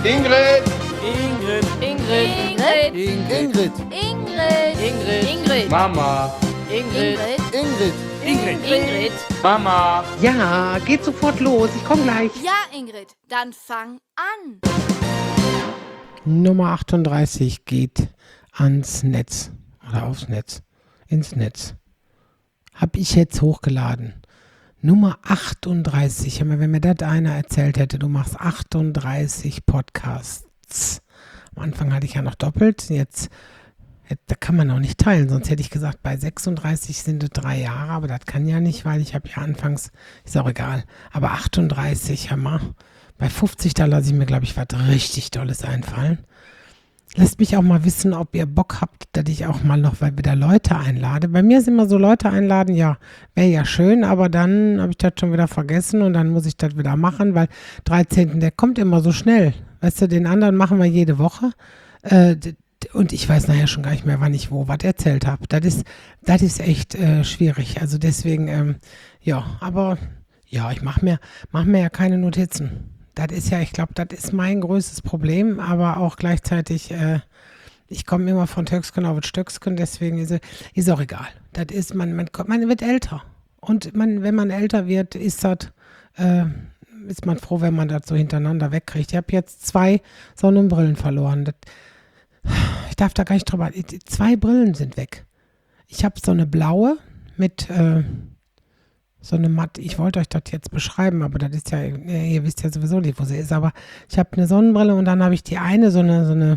Ingrid. Ingrid. Ingrid. Ingrid. Ingrid. Ingrid. Mama. Ingrid. Ingrid. Ingrid. Mama. Ja, geht sofort los. Ich komme gleich. Ja, Ingrid, dann fang an. Nummer 38 geht ans Netz. Oder aufs Netz. Ins Netz. Hab ich jetzt hochgeladen. Nummer 38. Wenn mir das einer erzählt hätte, du machst 38 Podcasts. Am Anfang hatte ich ja noch doppelt. Jetzt, da kann man auch nicht teilen. Sonst hätte ich gesagt, bei 36 sind es 3 Jahre. Aber das kann ja nicht, weil ich habe ja anfangs, ist auch egal. Aber 38, Hammer. Bei 50, da lasse ich mir, glaube ich, was richtig Tolles einfallen. Lasst mich auch mal wissen, ob ihr Bock habt, dass ich auch mal noch wieder Leute einlade. Bei mir ist immer so, Leute einladen, ja, wäre ja schön, aber dann habe ich das schon wieder vergessen und dann muss ich das wieder machen, weil 13. der kommt immer so schnell. Weißt du, den anderen machen wir jede Woche und ich weiß nachher schon gar nicht mehr, wann ich wo was erzählt habe. Das ist echt schwierig. Also deswegen, ja, aber ja, ich mach mir ja keine Notizen. Das ist ja, ich glaube, das ist mein größtes Problem, aber auch gleichzeitig, ich komme immer von Töcksken auf Stöcksken, deswegen ist auch egal. Das ist, man wird älter. Und wenn man älter wird, ist man froh, wenn man das so hintereinander wegkriegt. Ich habe jetzt 2 Sonnenbrillen verloren. Ich darf da gar nicht drüber, 2 Brillen sind weg. Ich habe so eine blaue mit, so eine matte, ich wollte euch das jetzt beschreiben, aber das ist ja, ihr wisst ja sowieso nicht, wo sie ist, aber ich habe eine Sonnenbrille und dann habe ich die eine, so eine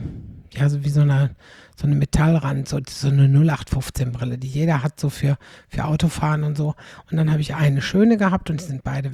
Metallrand, so eine 0815-Brille, die jeder hat so für Autofahren und so. Und dann habe ich eine schöne gehabt und die sind beide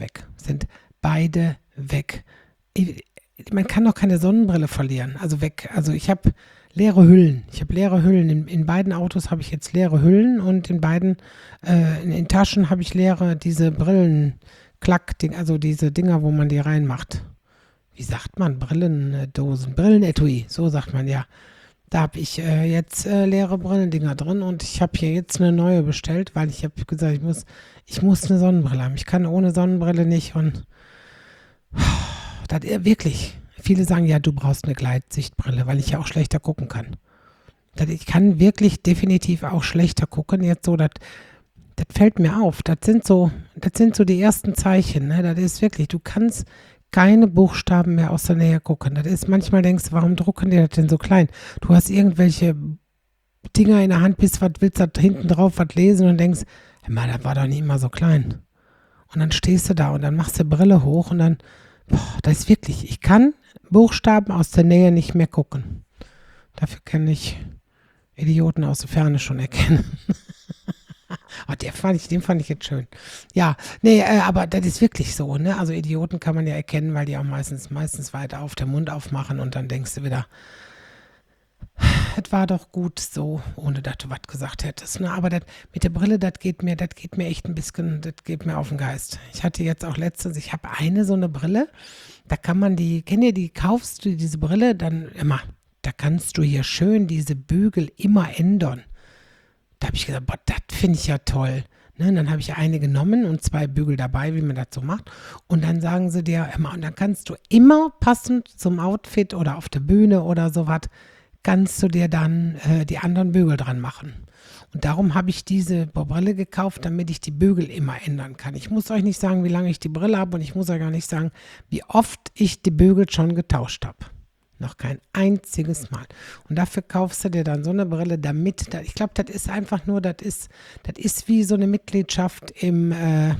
weg. Man kann doch keine Sonnenbrille verlieren, also weg. Also ich habe leere Hüllen. In beiden Autos habe ich jetzt leere Hüllen und in beiden in Taschen habe ich leere, diese Brillenklack-Ding, also diese Dinger, wo man die reinmacht. Wie sagt man? Brillendosen, Brillenetui, so sagt man ja. Da habe ich jetzt leere Brillendinger drin und ich habe hier jetzt eine neue bestellt, weil ich habe gesagt, ich muss eine Sonnenbrille haben. Ich kann ohne Sonnenbrille nicht und das wirklich. Viele sagen, ja, du brauchst eine Gleitsichtbrille, weil ich ja auch schlechter gucken kann. Ich kann wirklich definitiv auch schlechter gucken. Jetzt so, das fällt mir auf. Das sind so die ersten Zeichen. Ne? Das ist wirklich, du kannst keine Buchstaben mehr aus der Nähe gucken. Das ist, manchmal denkst du, warum drucken die das denn so klein? Du hast irgendwelche Dinger in der Hand, willst da hinten drauf was lesen und denkst, Mann, das war doch nicht immer so klein. Und dann stehst du da und dann machst du die Brille hoch und dann, das ist wirklich, ich kann Buchstaben aus der Nähe nicht mehr gucken. Dafür kann ich Idioten aus der Ferne schon erkennen. Oh, den fand ich jetzt schön. Ja, nee, aber das ist wirklich so, ne? Also Idioten kann man ja erkennen, weil die auch meistens weiter auf den Mund aufmachen und dann denkst du wieder, es war doch gut so, ohne dass du was gesagt hättest. Ne? Aber mit der Brille, das geht mir echt ein bisschen, das geht mir auf den Geist. Ich hatte jetzt auch letztens, ich habe so eine Brille, da kann man kaufst du diese Brille, dann immer, da kannst du hier schön diese Bügel immer ändern. Da habe ich gesagt, boah, das finde ich ja toll. Ne? Und dann habe ich eine genommen und 2 Bügel dabei, wie man das so macht. Und dann sagen sie dir immer, und dann kannst du immer passend zum Outfit oder auf der Bühne oder sowas, kannst du dir dann die anderen Bügel dran machen. Und darum habe ich diese Brille gekauft, damit ich die Bügel immer ändern kann. Ich muss euch nicht sagen, wie lange ich die Brille habe und ich muss euch auch nicht sagen, wie oft ich die Bügel schon getauscht habe. Noch kein einziges Mal. Und dafür kaufst du dir dann so eine Brille, damit, ich glaube, das ist einfach nur, das ist wie so eine Mitgliedschaft im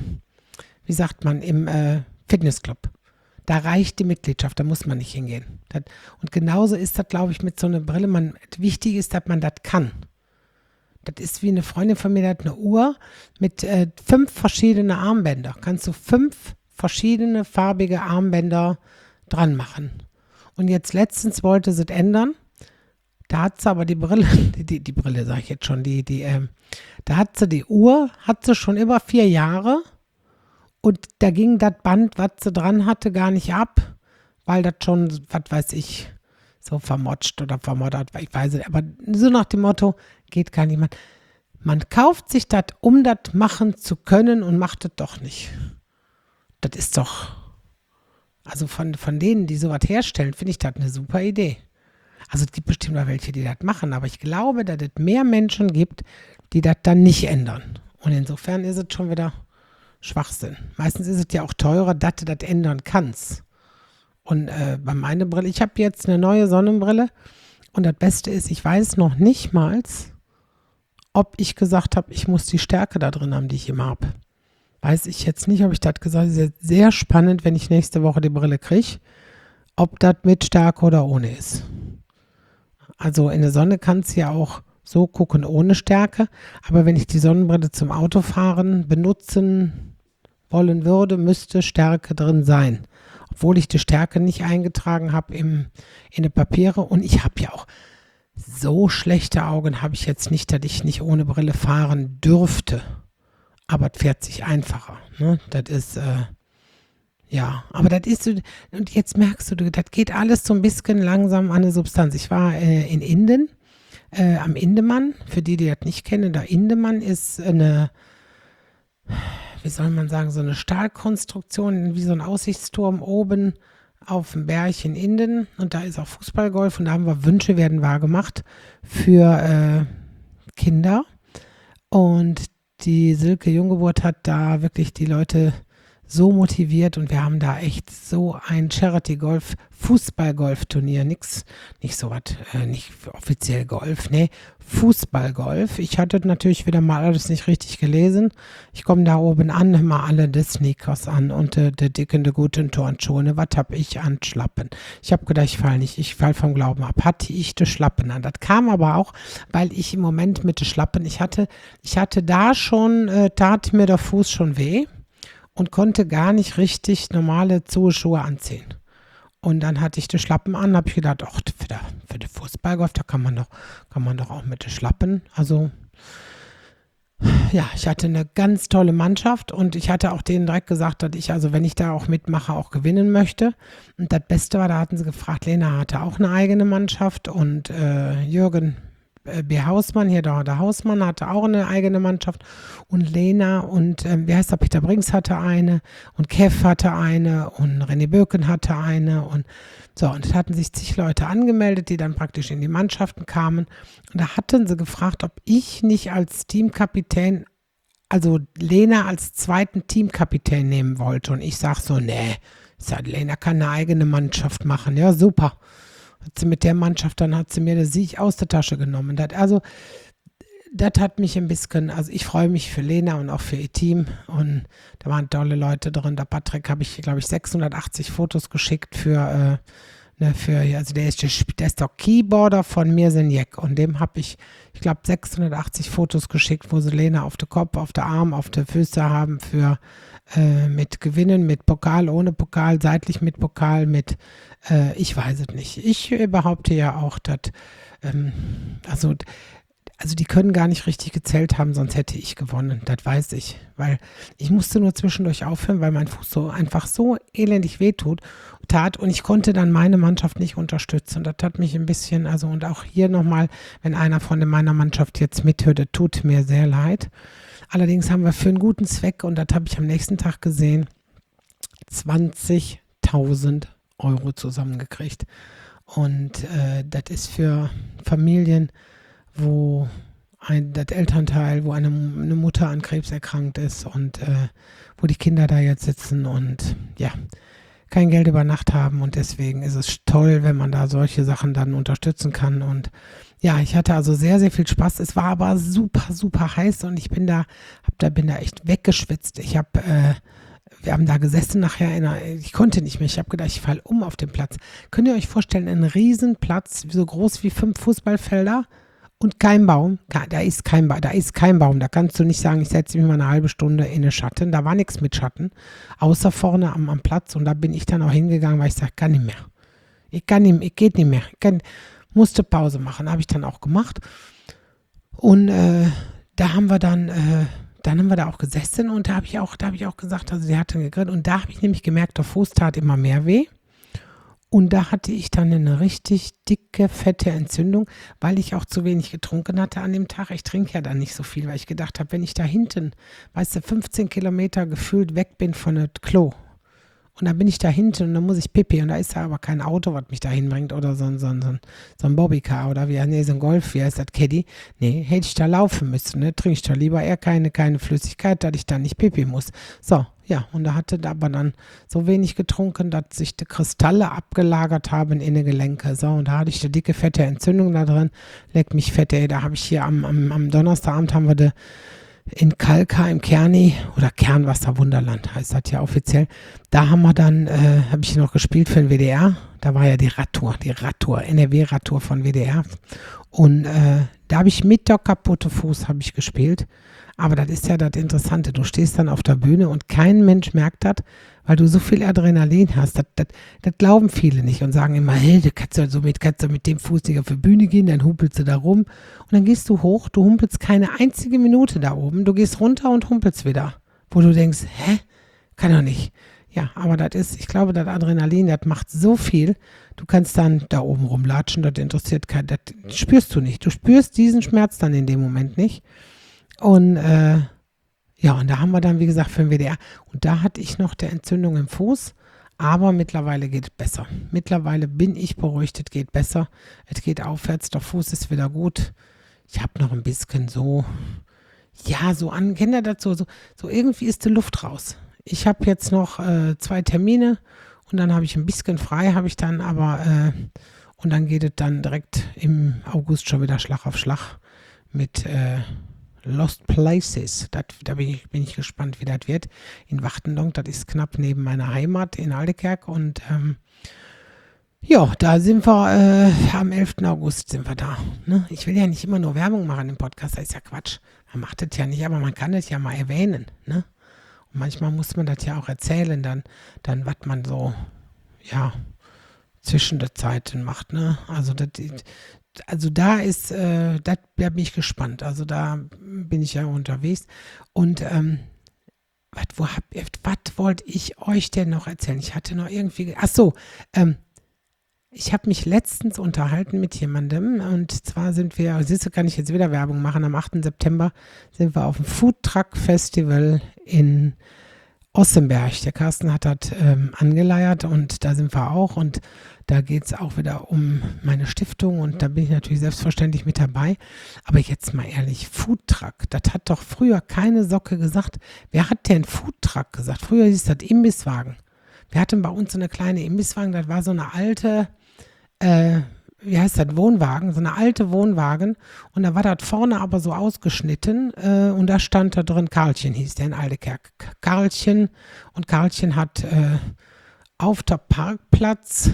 Fitnessclub. Da reicht die Mitgliedschaft, da muss man nicht hingehen. Und genauso ist das, glaube ich, mit so einer Brille. Wichtig ist, dass man das kann. Das ist wie eine Freundin von mir, die hat eine Uhr mit 5 verschiedenen Armbänder. Kannst du 5 verschiedene farbige Armbänder dran machen. Und jetzt letztens wollte sie es ändern. Da hat sie aber die Brille, die Brille sage ich jetzt schon, da hat sie die Uhr, hat sie schon über 4 Jahre. Und da ging das Band, was sie dran hatte, gar nicht ab, weil das schon, was weiß ich, so vermotscht oder vermoddert, ich weiß nicht. Aber so nach dem Motto, geht gar niemand. Man kauft sich das, um das machen zu können und macht es doch nicht. Das ist doch, Also von denen, die sowas herstellen, finde ich das eine super Idee. Also es gibt bestimmt auch welche, die das machen, aber ich glaube, dass es mehr Menschen gibt, die das dann nicht ändern. Und insofern ist es schon wieder Schwachsinn. Meistens ist es ja auch teurer, dass du das ändern kannst. Und bei meiner Brille, ich habe jetzt eine neue Sonnenbrille und das Beste ist, ich weiß noch nicht mal, ob ich gesagt habe, ich muss die Stärke da drin haben, die ich immer habe. Weiß ich jetzt nicht, ob ich das gesagt habe. Es ist sehr spannend, wenn ich nächste Woche die Brille kriege, ob das mit Stärke oder ohne ist. Also in der Sonne kannst du ja auch so gucken ohne Stärke, aber wenn ich die Sonnenbrille zum Autofahren benutzen wollen würde, müsste Stärke drin sein. Obwohl ich die Stärke nicht eingetragen habe in die Papiere und ich habe ja auch so schlechte Augen, habe ich jetzt nicht, dass ich nicht ohne Brille fahren dürfte. Aber es fährt sich einfacher. Ne? Das ist, ja, aber das ist so, und jetzt merkst du, das geht alles so ein bisschen langsam an der Substanz. Ich war in Inden, am Indemann, für die das nicht kennen, der Indemann ist eine, wie soll man sagen, so eine Stahlkonstruktion, wie so ein Aussichtsturm oben auf dem Berg in Inden und da ist auch Fußballgolf und da haben wir Wünsche werden wahr gemacht für Kinder und die Silke Junggeburt hat da wirklich die Leute so motiviert und wir haben da echt so ein Charity-Golf, Fußball-Golf-Turnier, nicht so was, nicht offiziell Golf, nee, Fußball-Golf. Ich hatte natürlich wieder mal alles nicht richtig gelesen. Ich komme da oben an, immer alle die Sneakers an und die dicken, die guten Turnschuhe. Was hab ich an Schlappen? Ich habe gedacht, ich fall vom Glauben ab. Hatte ich die Schlappen an. Das kam aber auch, weil ich im Moment mit den Schlappen, ich hatte da schon, tat mir der Fuß schon weh. Und konnte gar nicht richtig normale Schuhe anziehen. Und dann hatte ich die Schlappen an, habe ich gedacht, ach, für den Fußballgolf, da kann man doch auch mit den Schlappen. Also, ja, ich hatte eine ganz tolle Mannschaft und ich hatte auch denen direkt gesagt, dass ich, also wenn ich da auch mitmache, auch gewinnen möchte. Und das Beste war, da hatten sie gefragt, Lena hatte auch eine eigene Mannschaft und Jürgen B. Hausmann, hier der Hausmann hatte auch eine eigene Mannschaft und Lena und wie heißt der, Peter Brinks hatte eine und Kev hatte eine und René Böken hatte eine und so und es hatten sich zig Leute angemeldet, die dann praktisch in die Mannschaften kamen und da hatten sie gefragt, ob ich nicht als Teamkapitän, also Lena als zweiten Teamkapitän nehmen wollte und ich sag so, nee, ich sag, Lena kann eine eigene Mannschaft machen, ja super. Hat sie mit der Mannschaft, dann hat sie mir den Sieg aus der Tasche genommen. Das hat mich ein bisschen, also ich freue mich für Lena und auch für ihr Team und da waren tolle Leute drin. Der Patrick habe ich, glaube ich, 680 Fotos geschickt also der ist doch Keyboarder von Mirsenjek und dem habe ich glaube 680 Fotos geschickt, wo sie Lena auf den Kopf, auf den Arm, auf die Füße haben für mit Gewinnen, mit Pokal, ohne Pokal, seitlich mit Pokal, mit, ich weiß es nicht. Ich behaupte ja auch, dass, also die können gar nicht richtig gezählt haben, sonst hätte ich gewonnen, das weiß ich. Weil ich musste nur zwischendurch aufhören, weil mein Fuß so einfach so elendig tat und ich konnte dann meine Mannschaft nicht unterstützen. Und das hat mich ein bisschen, also und auch hier nochmal, wenn einer von meiner Mannschaft jetzt mithört, das tut mir sehr leid. Allerdings haben wir für einen guten Zweck, und das habe ich am nächsten Tag gesehen, 20.000 Euro zusammengekriegt. Und das ist für Familien, wo das Elternteil, wo eine Mutter an Krebs erkrankt ist und wo die Kinder da jetzt sitzen und ja, kein Geld über Nacht haben und deswegen ist es toll, wenn man da solche Sachen dann unterstützen kann und ja, ich hatte also sehr, sehr viel Spaß. Es war aber super, super heiß und ich bin da echt weggeschwitzt. Wir haben da gesessen nachher, ich konnte nicht mehr. Ich habe gedacht, ich falle um auf dem Platz. Könnt ihr euch vorstellen, ein Riesenplatz, so groß wie 5 Fußballfelder und kein Baum. Da ist kein Baum. Da kannst du nicht sagen, ich setze mich mal eine halbe Stunde in den Schatten. Da war nichts mit Schatten, außer vorne am Platz. Und da bin ich dann auch hingegangen, weil ich sage, kann nicht mehr. Ich geht nicht mehr. Musste Pause machen, habe ich dann auch gemacht. Und da haben wir dann haben wir da auch gesessen und da habe ich auch gesagt, also sie hatte gegrillt und da habe ich nämlich gemerkt, der Fuß tat immer mehr weh. Und da hatte ich dann eine richtig dicke, fette Entzündung, weil ich auch zu wenig getrunken hatte an dem Tag. Ich trinke ja dann nicht so viel, weil ich gedacht habe, wenn ich da hinten, 15 Kilometer gefühlt weg bin von dem Klo Und dann bin ich da hinten und dann muss ich Pipi und da ist ja aber kein Auto, was mich da hinbringt oder so ein Bobbycar oder so ein Golf, wie heißt das, Caddy? Nee, hätte ich da laufen müssen, ne? Trinke ich doch lieber eher keine Flüssigkeit, dass ich da nicht Pipi muss. So, ja, und da hatte aber dann so wenig getrunken, dass sich die Kristalle abgelagert haben in den Gelenke. So, und da hatte ich eine dicke, fette Entzündung da drin. Leck mich fett, ey, da habe ich hier am Donnerstagabend haben wir in Kalka im Kerni oder Kernwasser Wunderland heißt das ja offiziell. Da haben wir dann, habe ich noch gespielt für den WDR. Da war ja die Radtour, NRW-Radtour von WDR. Und da habe ich mit der kaputte Fuß habe ich gespielt. Aber das ist ja das Interessante. Du stehst dann auf der Bühne und kein Mensch merkt das, weil du so viel Adrenalin hast. Das glauben viele nicht und sagen immer, hey, du kannst ja mit dem Fuß nicht auf die Bühne gehen, dann humpelst du da rum. Und dann gehst du hoch, du humpelst keine einzige Minute da oben. Du gehst runter und humpelst wieder. Wo du denkst, hä? Kann doch nicht. Ja, aber ich glaube, das Adrenalin, das macht so viel. Du kannst dann da oben rumlatschen, das interessiert keinen, das spürst du nicht. Du spürst diesen Schmerz dann in dem Moment nicht. Und ja, und da haben wir dann, wie gesagt, für den WDR. Und da hatte ich noch der Entzündung im Fuß, aber mittlerweile geht es besser. Mittlerweile bin ich beruhigt, es geht besser. Es geht aufwärts, der Fuß ist wieder gut. Ich habe noch ein bisschen so, ja, kennt ihr das so irgendwie ist die Luft raus. Ich habe jetzt noch 2 Termine und dann habe ich ein bisschen frei, habe ich dann aber, und dann geht es dann direkt im August schon wieder Schlag auf Schlag mit Lost Places. Da bin ich gespannt, wie das wird. In Wachtendonk, das ist knapp neben meiner Heimat in Aldekerk. Und ja, da sind wir am 11. August sind wir da. Ne? Ich will ja nicht immer nur Werbung machen im Podcast, das ist ja Quatsch. Man macht das ja nicht, aber man kann das ja mal erwähnen. Ne? Und manchmal muss man das ja auch erzählen, dann was man so, ja, zwischen der Zeiten macht. Ne? Also da bin ich gespannt. Also da bin ich ja unterwegs. Und was wollte ich euch denn noch erzählen? Ich hatte noch irgendwie, ich habe mich letztens unterhalten mit jemandem und zwar siehst du, kann ich jetzt wieder Werbung machen, am 8. September sind wir auf dem Foodtruck Festival in Ossenberg. Der Carsten hat das angeleiert und da sind wir auch und da geht es auch wieder um meine Stiftung und da bin ich natürlich selbstverständlich mit dabei. Aber jetzt mal ehrlich, Foodtruck, das hat doch früher keine Socke gesagt. Wer hat denn Foodtruck gesagt? Früher hieß das Imbisswagen. Wir hatten bei uns so eine kleine Imbisswagen, das war so eine alte, Wohnwagen, so eine alte Wohnwagen und da war das vorne aber so ausgeschnitten und da stand da drin, Karlchen hieß der in Aldekerk. Karlchen und Karlchen hat auf der Parkplatz,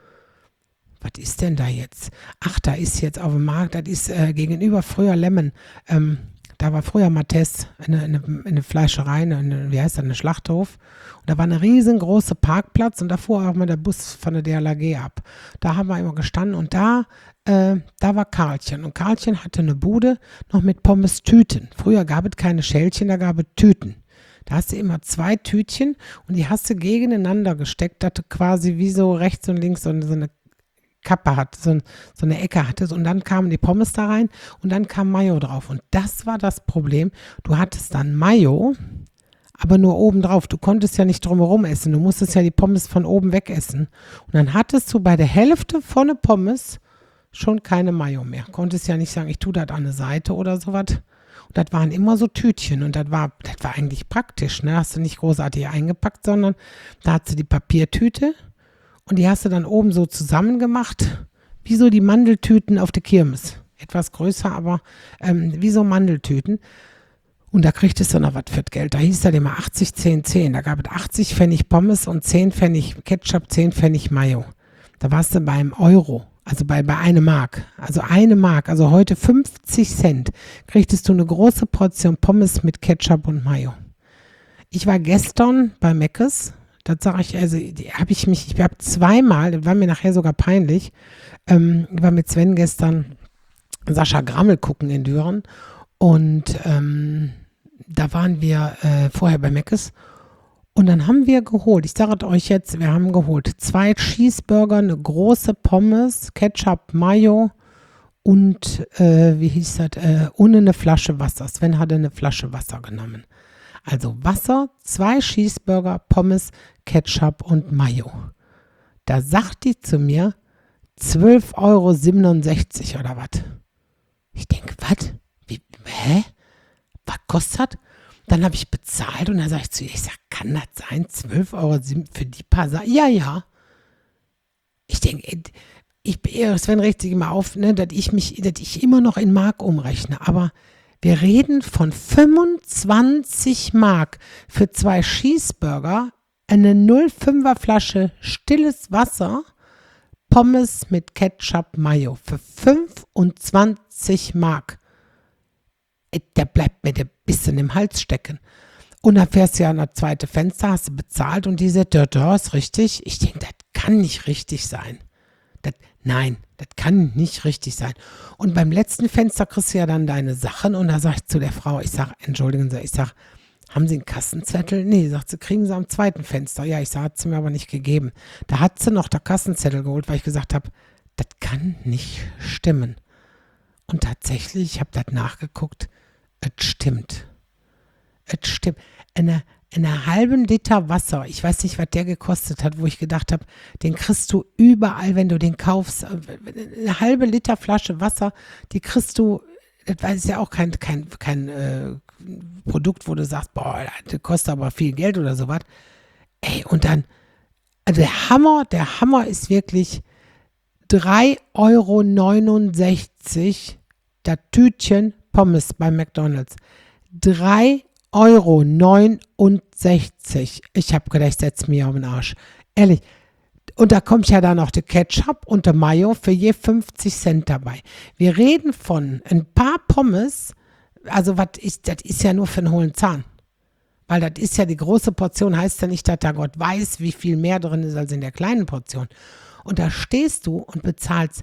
was ist denn da jetzt? Ach, da ist jetzt auf dem Markt, das ist gegenüber früher Lemmen, da war früher Mattes, eine Fleischerei, eine Schlachthof. Und da war eine riesengroße Parkplatz und da fuhr auch mal der Bus von der DLRG ab. Da haben wir immer gestanden und da war Karlchen. Und Karlchen hatte eine Bude noch mit Pommes-Tüten. Früher gab es keine Schälchen, da gab es Tüten. Da hast du immer 2 Tütchen und die hast du gegeneinander gesteckt, dass du quasi wie so rechts und links so eine Kappe hat, so eine Ecke hattest und dann kamen die Pommes da rein und dann kam Mayo drauf und das war das Problem, du hattest dann Mayo, aber nur oben drauf, du konntest ja nicht drumherum essen, du musstest ja die Pommes von oben weg essen und dann hattest du bei der Hälfte von der Pommes schon keine Mayo mehr, konntest ja nicht sagen, ich tue das an eine Seite oder sowas und das waren immer so Tütchen und das war eigentlich praktisch, ne? Hast du nicht großartig eingepackt, sondern da hast du die Papiertüte und die hast du dann oben so zusammen gemacht, wie so die Mandeltüten auf der Kirmes. Etwas größer, aber wie so Mandeltüten. Und da kriegtest du noch was für das Geld. Da hieß das immer 80, 10, 10. Da gab es 80 Pfennig Pommes und 10 Pfennig Ketchup, 10 Pfennig Mayo. Da warst du beim Euro, also bei 1 Mark. Also 1 Mark, also heute 50 Cent, kriegtest du eine große Portion Pommes mit Ketchup und Mayo. Ich war gestern bei Meckes. Das sage ich, also ich habe zweimal, das war mir nachher sogar peinlich, ich war mit Sven gestern Sascha Grammel gucken in Düren und da waren wir vorher bei Meckes und dann haben wir geholt, ich sage euch jetzt, wir haben geholt 2 Cheeseburger, eine große Pommes, Ketchup, Mayo und und eine Flasche Wasser. Sven hatte eine Flasche Wasser genommen. Also Wasser, 2 Cheeseburger, Pommes, Ketchup und Mayo. Da sagt die zu mir 12,67 € oder was? Ich denke, was? Hä? Was kostet? Dann habe ich bezahlt und dann sage ich zu ihr, kann das sein? 12,07 € für die paar Sachen? Ja. Ich denke, Sven regt sich immer auf, ne, dass ich immer noch in Mark umrechne. Aber wir reden von 25 Mark für 2 Cheeseburger, eine 0,5er Flasche stilles Wasser, Pommes mit Ketchup, Mayo für 25 Mark. Da bleibt mir der Bissen im Hals stecken. Und dann fährst du ja an das zweite Fenster, hast du bezahlt und die sagt, ja, ist richtig. Ich denke, das kann nicht richtig sein. Nein, das kann nicht richtig sein. Und beim letzten Fenster kriegst du ja dann deine Sachen und da sag ich zu der Frau, entschuldigen Sie, haben Sie einen Kassenzettel? Nee, sagt sie, kriegen Sie am zweiten Fenster. Ja, hat sie mir aber nicht gegeben. Da hat sie noch der Kassenzettel geholt, weil ich gesagt habe, das kann nicht stimmen. Und tatsächlich, ich habe das nachgeguckt, es stimmt. Es stimmt. Eine halben Liter Wasser, ich weiß nicht, was der gekostet hat, wo ich gedacht habe, den kriegst du überall, wenn du den kaufst. Eine halbe Liter Flasche Wasser, die kriegst du, das ist ja auch kein Produkt, wo du sagst, boah, das kostet aber viel Geld oder sowas. Ey, und dann, also der Hammer ist wirklich 3,69 € das Tütchen Pommes bei McDonald's. 3,69 €. Ich habe gedacht, ich setze mich auf den Arsch. Ehrlich. Und da kommt ja dann noch der Ketchup und der Mayo für je 50 Cent dabei. Wir reden von ein paar Pommes, also das ist ja nur für einen hohlen Zahn. Weil das ist ja die große Portion, heißt ja nicht, dass da Gott weiß, wie viel mehr drin ist als in der kleinen Portion. Und da stehst du und bezahlst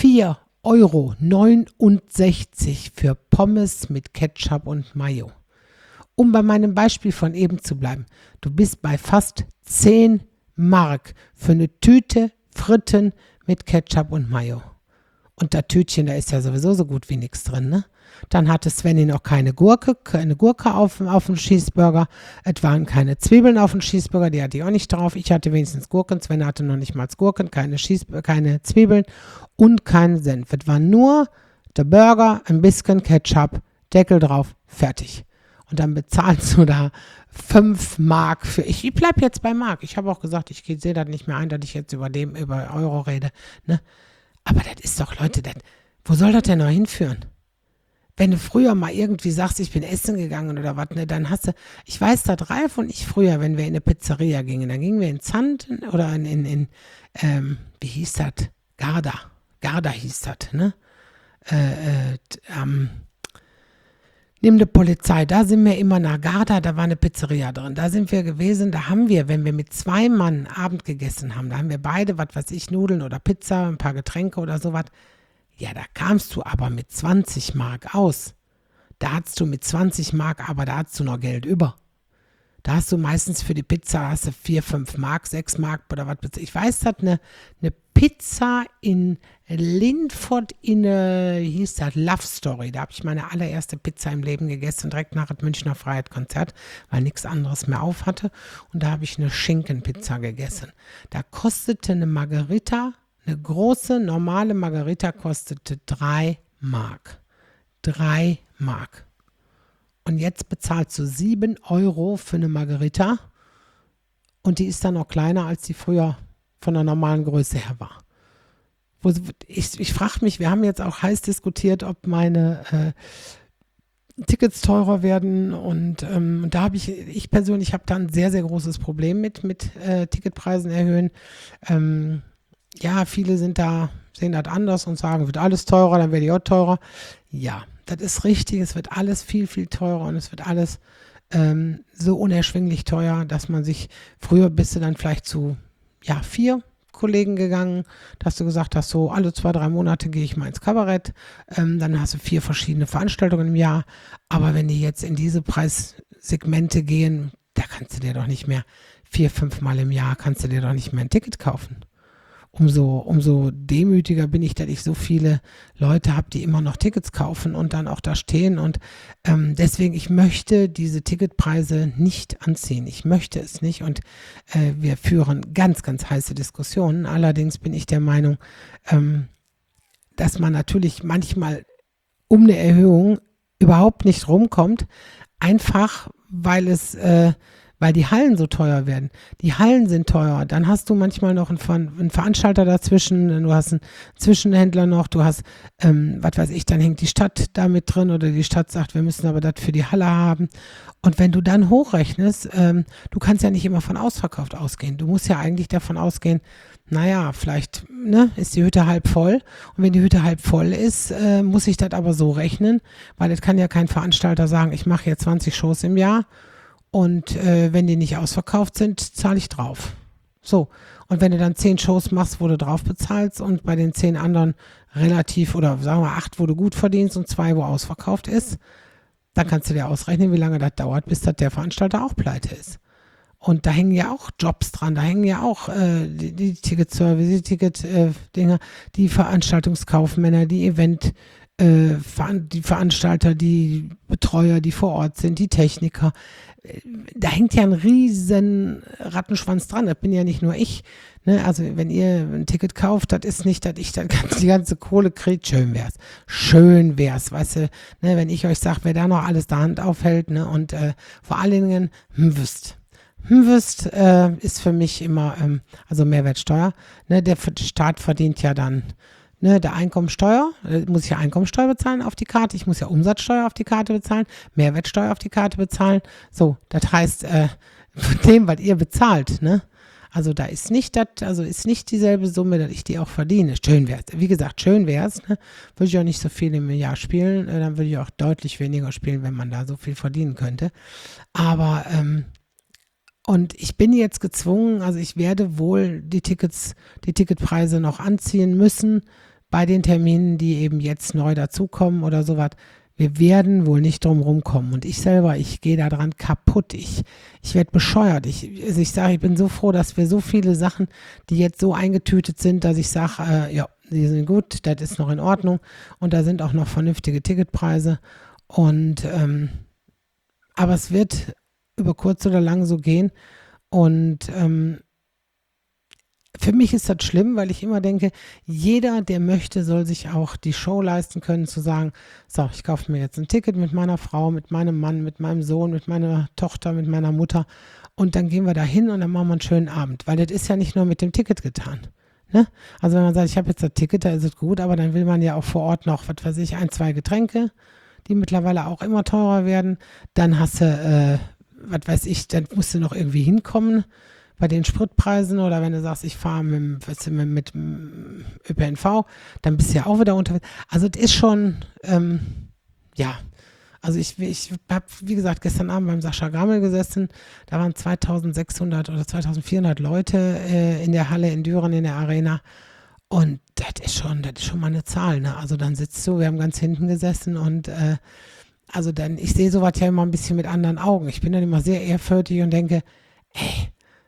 4,69 € für Pommes mit Ketchup und Mayo. Um bei meinem Beispiel von eben zu bleiben, du bist bei fast 10 Mark für eine Tüte Fritten mit Ketchup und Mayo. Und das Tütchen, da ist ja sowieso so gut wie nichts drin, ne? Dann hatte Svenny noch keine Gurke auf dem Cheeseburger. Es waren keine Zwiebeln auf dem Cheeseburger, die hatte ich auch nicht drauf. Ich hatte wenigstens Gurken, Svenny hatte noch nicht mal Gurken, keine Zwiebeln und keinen Senf. Es war nur der Burger, ein bisschen Ketchup, Deckel drauf, fertig. Und dann bezahlst du da 5 Mark für. Ich bleibe jetzt bei Mark. Ich habe auch gesagt, ich sehe das nicht mehr ein, dass ich jetzt über Euro rede. Ne? Aber das ist doch, Leute, wo soll das denn noch hinführen? Wenn du früher mal irgendwie sagst, ich bin essen gegangen oder was, ne, dann hast du, ich weiß, dass Ralf und ich früher, wenn wir in eine Pizzeria gingen, dann gingen wir in Zanten oder in wie hieß das? Garda hieß das, ne? Neben der Polizei, da sind wir immer nach Garda, da war eine Pizzeria drin, da sind wir gewesen, da haben wir, wenn wir mit 2 Mann Abend gegessen haben, da haben wir beide, was weiß ich, Nudeln oder Pizza, ein paar Getränke oder sowas. Ja, da kamst du aber mit 20 Mark aus. Da hattest du mit 20 Mark, aber da hattest du noch Geld über. Da hast du meistens für die Pizza, hast du 4, 5 Mark, 6 Mark oder was. Ich weiß, dass eine Pizza in Lindford hieß das Love Story. Da habe ich meine allererste Pizza im Leben gegessen, direkt nach dem Münchner Freiheit-Konzert, weil nichts anderes mehr auf hatte. Und da habe ich eine Schinkenpizza gegessen. Da kostete eine Margherita, eine große, normale Margherita kostete 3 Mark. 3 Mark. Und jetzt bezahlst du 7 € für eine Margherita und die ist dann noch kleiner, als die früher von der normalen Größe her war. Ich frage mich, wir haben jetzt auch heiß diskutiert, ob meine Tickets teurer werden und da habe ich persönlich habe da ein sehr, sehr großes Problem mit Ticketpreisen erhöhen. Ja, viele sehen das anders und sagen, wird alles teurer, dann werde ich auch teurer. Ja, das ist richtig, es wird alles viel, viel teurer und es wird alles so unerschwinglich teuer, dass man sich, früher bist du dann vielleicht zu 4 Kollegen gegangen, dass du gesagt hast, so alle 2, 3 Monate gehe ich mal ins Kabarett, dann hast du 4 verschiedene Veranstaltungen im Jahr, aber wenn die jetzt in diese Preissegmente gehen, da kannst du dir doch nicht mehr 4, 5 Mal im Jahr, kannst du dir doch nicht mehr ein Ticket kaufen. umso demütiger bin ich, dass ich so viele Leute habe, die immer noch Tickets kaufen und dann auch da stehen. Und deswegen, ich möchte diese Ticketpreise nicht anziehen. Ich möchte es nicht. Und wir führen ganz, ganz heiße Diskussionen. Allerdings bin ich der Meinung, dass man natürlich manchmal um eine Erhöhung überhaupt nicht rumkommt, einfach weil die Hallen so teuer werden. Die Hallen sind teuer. Dann hast du manchmal noch einen Veranstalter dazwischen, du hast einen Zwischenhändler noch, du hast, was weiß ich, dann hängt die Stadt da mit drin oder die Stadt sagt, wir müssen aber das für die Halle haben. Und wenn du dann hochrechnest, du kannst ja nicht immer von ausverkauft ausgehen. Du musst ja eigentlich davon ausgehen, naja, vielleicht ist die Hütte halb voll. Und wenn die Hütte halb voll ist, muss ich das aber so rechnen, weil es kann ja kein Veranstalter sagen, ich mache jetzt 20 Shows im Jahr und wenn die nicht ausverkauft sind, zahle ich drauf. So, und wenn du dann 10 Shows machst, wo du drauf bezahlst und bei den 10 anderen relativ, oder sagen wir 8, wo du gut verdienst und 2, wo ausverkauft ist, dann kannst du dir ausrechnen, wie lange das dauert, bis das der Veranstalter auch pleite ist. Und da hängen ja auch Jobs dran, da hängen ja auch die Ticket-Service, die Ticket-Dinger, die Veranstaltungskaufmänner, die die Veranstalter, die Betreuer, die vor Ort sind, die Techniker. Da hängt ja ein riesen Rattenschwanz dran, das bin ja nicht nur ich. Ne? Also wenn ihr ein Ticket kauft, das ist nicht, dass ich dann die ganze Kohle kriege, schön wär's, weißt du, ne? Wenn ich euch sage, wer da noch alles der Hand aufhält, ne? Und vor allen Dingen, Wüst ist für mich immer, also Mehrwertsteuer, ne? Der Staat verdient ja dann, ne, der Einkommensteuer, muss ich ja Einkommensteuer bezahlen auf die Karte, ich muss ja Umsatzsteuer auf die Karte bezahlen, Mehrwertsteuer auf die Karte bezahlen. So, das heißt, von dem, was ihr bezahlt, ne? Also da ist nicht dieselbe Summe, dass ich die auch verdiene. Schön wär's. Wie gesagt, schön wär's, ne? Würde ich auch nicht so viel im Jahr spielen, dann würde ich auch deutlich weniger spielen, wenn man da so viel verdienen könnte. Aber, und ich bin jetzt gezwungen, also ich werde wohl die Ticketpreise noch anziehen müssen bei den Terminen, die eben jetzt neu dazukommen oder sowas. Wir werden wohl nicht drum rumkommen. Und ich selber, ich gehe da dran kaputt. Ich werde bescheuert. Ich sage, ich bin so froh, dass wir so viele Sachen, die jetzt so eingetütet sind, dass ich sage, ja, die sind gut, das ist noch in Ordnung. Und da sind auch noch vernünftige Ticketpreise. Und aber es wird über kurz oder lang so gehen. Und für mich ist das schlimm, weil ich immer denke, jeder, der möchte, soll sich auch die Show leisten können, zu sagen, so, ich kaufe mir jetzt ein Ticket mit meiner Frau, mit meinem Mann, mit meinem Sohn, mit meiner Tochter, mit meiner Mutter und dann gehen wir da hin und dann machen wir einen schönen Abend, weil das ist ja nicht nur mit dem Ticket getan. Ne? Also wenn man sagt, ich habe jetzt das Ticket, da ist es gut, aber dann will man ja auch vor Ort noch, was weiß ich, 1, 2 Getränke, die mittlerweile auch immer teurer werden, dann hast du, was weiß ich, dann musst du noch irgendwie hinkommen, bei den Spritpreisen oder wenn du sagst, ich fahre mit ÖPNV, dann bist du ja auch wieder unterwegs. Also es ist schon, ja, also ich habe, wie gesagt, gestern Abend beim Sascha Grammel gesessen, da waren 2600 oder 2400 Leute in der Halle in Düren in der Arena und das ist schon mal eine Zahl, ne? Also dann sitzt du, wir haben ganz hinten gesessen und also dann, ich sehe sowas ja immer ein bisschen mit anderen Augen. Ich bin dann immer sehr ehrfürchtig und denke, ey,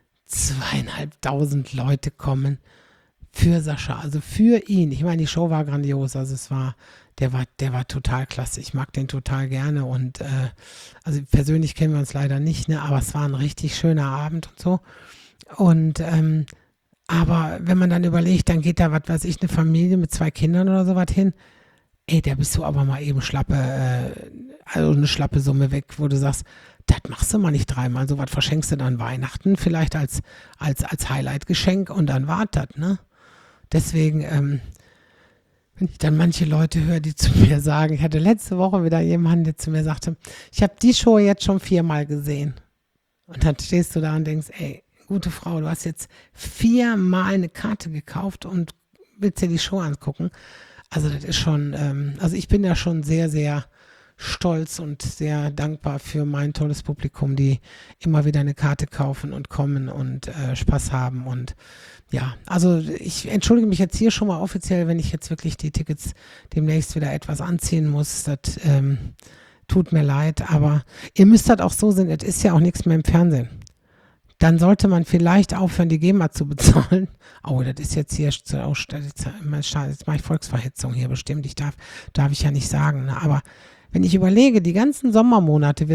2500 Leute kommen für Sascha, also für ihn. Ich meine, die Show war grandios, also der war total klasse. Ich mag den total gerne und also persönlich kennen wir uns leider nicht, ne, aber es war ein richtig schöner Abend und so. Und aber wenn man dann überlegt, dann geht da, was weiß ich, eine Familie mit 2 Kindern oder sowas hin, ey, da bist du aber mal eben also eine schlappe Summe weg, wo du sagst, das machst du mal nicht 3-mal, sowas verschenkst du dann Weihnachten vielleicht als Highlight-Geschenk und dann war das, ne? Deswegen, wenn ich dann manche Leute höre, die zu mir sagen, ich hatte letzte Woche wieder jemanden, der zu mir sagte, ich habe die Show jetzt schon 4-mal gesehen. Und dann stehst du da und denkst, ey, gute Frau, du hast jetzt 4-mal eine Karte gekauft und willst dir die Show angucken. Also das ist schon, also ich bin da schon sehr, sehr stolz und sehr dankbar für mein tolles Publikum, die immer wieder eine Karte kaufen und kommen und Spaß haben und ja, also ich entschuldige mich jetzt hier schon mal offiziell, wenn ich jetzt wirklich die Tickets demnächst wieder etwas anziehen muss, das tut mir leid, aber ihr müsst das auch so sehen, es ist ja auch nichts mehr im Fernsehen. dann sollte man vielleicht aufhören, die GEMA zu bezahlen. Oh, das ist jetzt hier, jetzt mache ich Volksverhetzung hier bestimmt. Darf ich ja nicht sagen. Ne? Aber wenn ich überlege, die ganzen Sommermonate,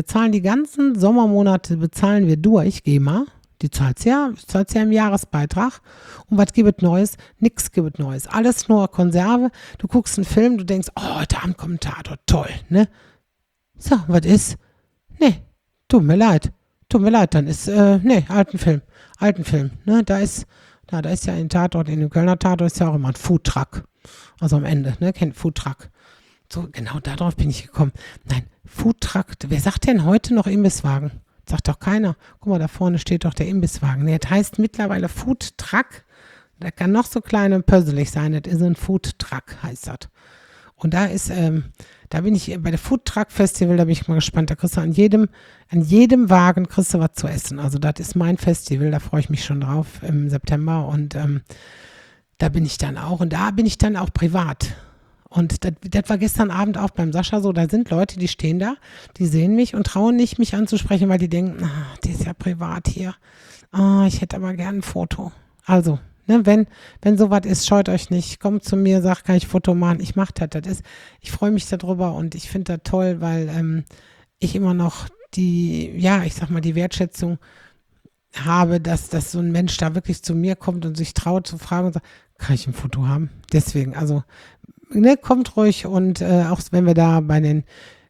bezahlen wir durch, GEMA. Die zahlt's ja im Jahresbeitrag. Und was gibt es Neues? Nix gibt es Neues. Alles nur Konserve. Du guckst einen Film, du denkst, oh, heute Abend kommt ein Tatort, toll, ne? So, was ist? Nee, tut mir leid, dann ist, alten Film, ne? Da ist ja in dem Kölner Tatort ist ja auch immer ein Foodtruck. Also am Ende, ne? Kennt Foodtruck. So, genau darauf bin ich gekommen. Nein, Foodtruck, wer sagt denn heute noch Imbisswagen? Sagt doch keiner. Guck mal, da vorne steht doch der Imbisswagen. Nee, das heißt mittlerweile Foodtruck. Der kann noch so klein und pöselig sein. Das ist ein Foodtruck, heißt das. Und da bin ich bei der Foodtruck Festival, da bin ich mal gespannt. Da kriegst du an jedem Wagen kriegst du was zu essen. Also das ist mein Festival, da freue ich mich schon drauf im September. Und da bin ich dann auch. Und da bin ich dann auch privat. Und das war gestern Abend auch beim Sascha so, da sind Leute, die stehen da, die sehen mich und trauen nicht, mich anzusprechen, weil die denken, die ist ja privat hier. Ich hätte aber gern ein Foto. Also, ne, wenn sowas ist, scheut euch nicht, kommt zu mir, sagt, kann ich ein Foto machen? Ich mache das. Ich freue mich darüber und ich finde das toll, weil ich immer noch die Wertschätzung habe, dass so ein Mensch da wirklich zu mir kommt und sich traut zu fragen und sagt, kann ich ein Foto haben? Deswegen, also kommt ruhig und auch wenn wir da bei dem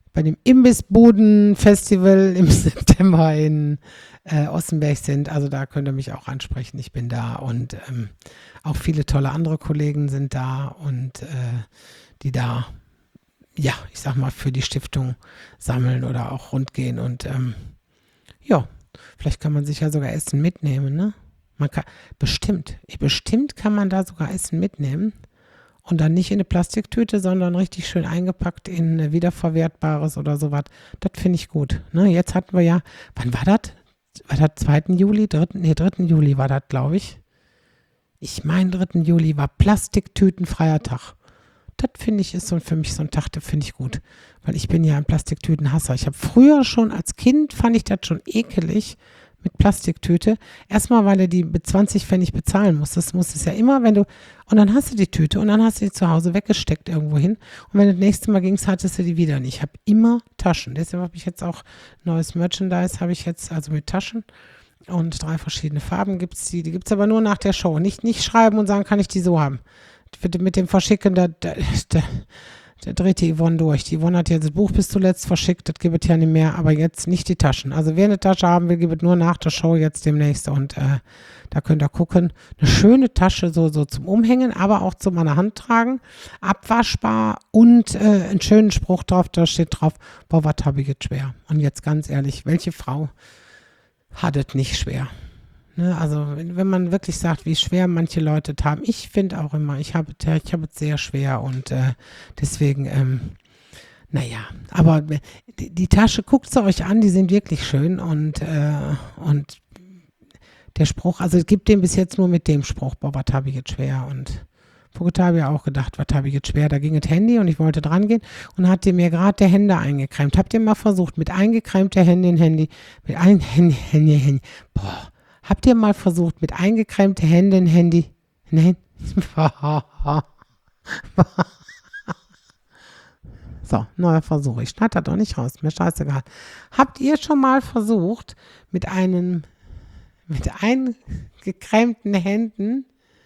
Imbissbuden-Festival im September in Ossenberg sind, also da könnt ihr mich auch ansprechen, ich bin da und auch viele tolle andere Kollegen sind da und die da, ja, ich sag mal, für die Stiftung sammeln oder auch rund gehen und vielleicht kann man sich ja sogar Essen mitnehmen, ne? Bestimmt kann man da sogar Essen mitnehmen. Und dann nicht in eine Plastiktüte, sondern richtig schön eingepackt in wiederverwertbares oder sowas. Das finde ich gut. Ne? Jetzt hatten wir ja, wann war das? War das 2. Juli? 3. Juli war das, glaube ich. Ich meine, 3. Juli war plastiktütenfreier Tag. Das finde ich ist für mich so ein Tag, das finde ich gut. Weil ich bin ja ein Plastiktütenhasser. Ich habe früher schon, als Kind fand ich das schon ekelig, mit Plastiktüte. Erstmal, weil du die mit 20 Pfennig bezahlen musst. Das musstest ja immer, und dann hast du die Tüte und dann hast du die zu Hause weggesteckt irgendwo hin. Und wenn du das nächste Mal gingst, hattest du die wieder nicht. Ich habe immer Taschen. Deshalb habe ich jetzt auch neues Merchandise, also mit Taschen. Und 3 verschiedene Farben gibt es die. Die gibt es aber nur nach der Show. Nicht schreiben und sagen, kann ich die so haben. Mit dem Verschicken, da dreht die Yvonne durch. Die Yvonne hat jetzt das Buch bis zuletzt verschickt, das gibt es ja nicht mehr, aber jetzt nicht die Taschen. Also wer eine Tasche haben will, gibt es nur nach der Show jetzt demnächst und da könnt ihr gucken. Eine schöne Tasche so zum Umhängen, aber auch zum an der Hand tragen, abwaschbar und einen schönen Spruch drauf, da steht drauf, boah, was habe ich jetzt schwer. Und jetzt ganz ehrlich, welche Frau hat es nicht schwer? Ne, also wenn man wirklich sagt, wie schwer manche Leute es haben, ich finde auch immer, ich habe es sehr schwer und deswegen, aber die Tasche, guckt sie euch an, die sind wirklich schön und der Spruch, also es gibt den bis jetzt nur mit dem Spruch, boah, was habe ich jetzt schwer und vorhin habe ich auch gedacht, was habe ich jetzt schwer, da ging das Handy und ich wollte dran gehen und hatte mir gerade der Hände eingecremt. Habt ihr mal versucht, mit eingecremter Handy, habt ihr mal versucht, mit eingecremter Hände ein Handy? Nein? So, neuer Versuch. Ich schneide das doch nicht raus. Mir scheißegal. Habt ihr schon mal versucht, mit eingecremten Händen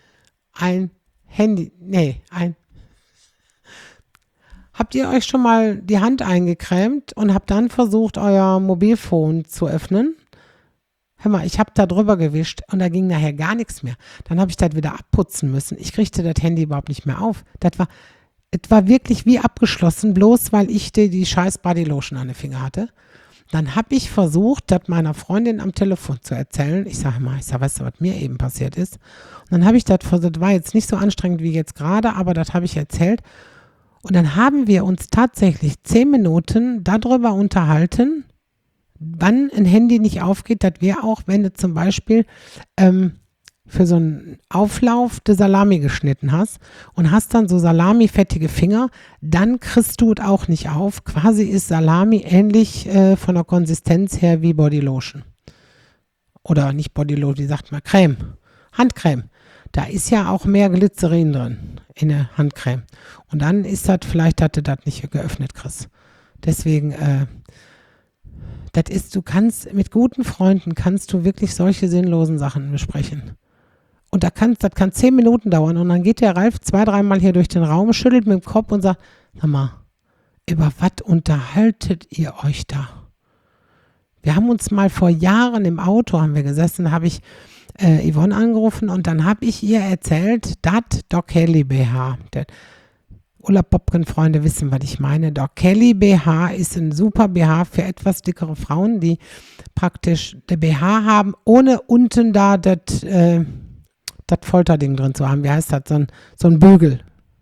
habt ihr euch schon mal die Hand eingecremt und habt dann versucht, euer Mobilphone zu öffnen? Hör mal, ich habe da drüber gewischt und da ging nachher gar nichts mehr. Dann habe ich das wieder abputzen müssen. Ich kriegte das Handy überhaupt nicht mehr auf. Es war wirklich wie abgeschlossen, bloß weil ich die scheiß Bodylotion an den Finger hatte. Dann habe ich versucht, das meiner Freundin am Telefon zu erzählen. Ich sage, weißt du, was mir eben passiert ist? Und dann habe ich das war jetzt nicht so anstrengend wie jetzt gerade, aber das habe ich erzählt. Und dann haben wir uns tatsächlich 10 Minuten darüber unterhalten, wann ein Handy nicht aufgeht. Das wäre auch, wenn du zum Beispiel für so einen Auflauf de Salami geschnitten hast und hast dann so Salami-fettige Finger, dann kriegst du es auch nicht auf. Quasi ist Salami ähnlich von der Konsistenz her wie Bodylotion. oder nicht Bodylotion, wie sagt man, Creme, Handcreme. Da ist ja auch mehr Glycerin drin in der Handcreme. Und dann ist das, vielleicht hat du das nicht geöffnet, Chris. Deswegen, das ist, du kannst, mit guten Freunden kannst du wirklich solche sinnlosen Sachen besprechen. Und das kann 10 Minuten dauern und dann geht der Ralf 2-3 Mal hier durch den Raum, schüttelt mit dem Kopf und sagt, sag mal, über was unterhaltet ihr euch da? Wir haben uns mal vor Jahren im Auto, haben wir gesessen, habe ich Yvonne angerufen und dann habe ich ihr erzählt, dass Doc Kelly BH, der Ulla Popken-Freunde wissen, was ich meine. Doc Kelly BH ist ein super BH für etwas dickere Frauen, die praktisch der BH haben, ohne unten da das Folterding drin zu haben. Wie heißt das? So ein Bügel.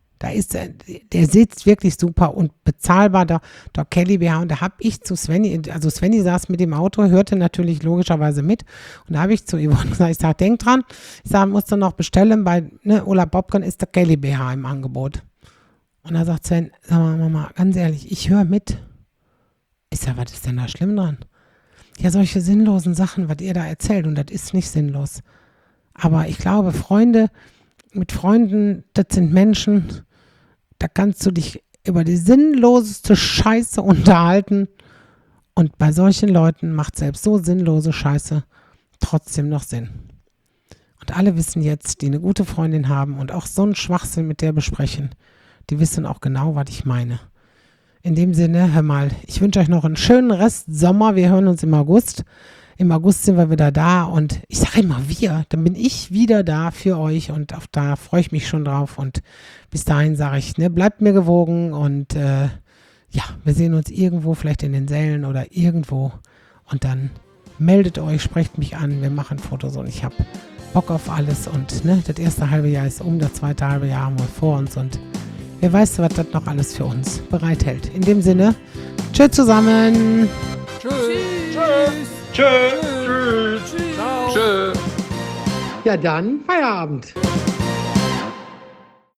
Der sitzt wirklich super und bezahlbar, der Kelly BH. Und da habe ich zu Svenny, also Svenny saß mit dem Auto, hörte natürlich logischerweise mit. Und da habe ich zu Yvonne gesagt, ich sage, denk dran, ich sage, musst du noch bestellen, bei Ulla Popcorn ist der Kelly BH im Angebot. Und da sagt Sven, sag mal, Mama, ganz ehrlich, ich höre mit. Ich sage, was ist denn da schlimm dran? Ja, solche sinnlosen Sachen, was ihr da erzählt, und das ist nicht sinnlos. Aber ich glaube, mit Freunden, das sind Menschen, da kannst du dich über die sinnloseste Scheiße unterhalten. Und bei solchen Leuten macht selbst so sinnlose Scheiße trotzdem noch Sinn. Und alle wissen jetzt, die eine gute Freundin haben und auch so einen Schwachsinn mit der besprechen, die wissen auch genau, was ich meine. In dem Sinne, hör mal, ich wünsche euch noch einen schönen Rest Sommer. Wir hören uns im August. Im August sind wir wieder da und ich sage immer dann bin ich wieder da für euch und da freue ich mich schon drauf und bis dahin sage ich, bleibt mir gewogen und wir sehen uns irgendwo, vielleicht in den Sälen oder irgendwo und dann meldet euch, sprecht mich an, wir machen Fotos und ich habe Bock auf alles und das erste halbe Jahr ist das zweite halbe Jahr haben wir vor uns und wer weiß, was das noch alles für uns bereithält. In dem Sinne, tschüss zusammen. Tschüss. Tschüss. Tschüss. Ciao. Tschüss. Ja, dann Feierabend.